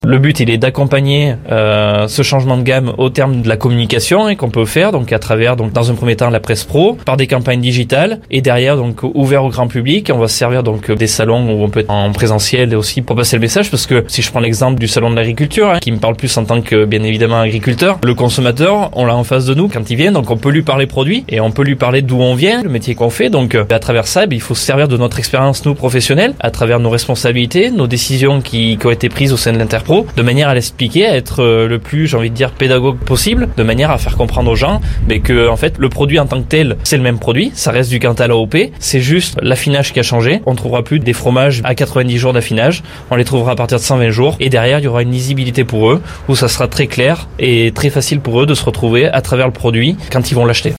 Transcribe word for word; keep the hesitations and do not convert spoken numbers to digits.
Le but, il est d'accompagner euh, ce changement de gamme au terme de la communication et qu'on peut faire donc à travers donc dans un premier temps la presse pro, par des campagnes digitales et derrière donc ouvert au grand public. On va se servir donc des salons où on peut être en présentiel et aussi pour passer le message, parce que si je prends l'exemple du salon de l'agriculture, hein, qui me parle plus en tant que bien évidemment agriculteur, le consommateur, on l'a en face de nous quand il vient, donc on peut lui parler produit et on peut lui parler d'où on vient, le métier qu'on fait. Donc à travers ça, il faut se servir de notre expérience nous professionnels, à travers nos responsabilités, nos décisions qui, qui ont été prises au sein de l'Interpro, de manière à l'expliquer, à être le plus, j'ai envie de dire, pédagogue possible, de manière à faire comprendre aux gens mais que en fait le produit en tant que tel, c'est le même produit, ça reste du Cantal A O P, c'est juste l'affinage qui a changé. On ne trouvera plus des fromages à quatre-vingt-dix jours d'affinage, on les trouvera à partir de cent vingt jours et derrière il y aura une lisibilité pour eux où ça sera très clair et très facile pour eux de se retrouver à travers le produit quand ils vont l'acheter.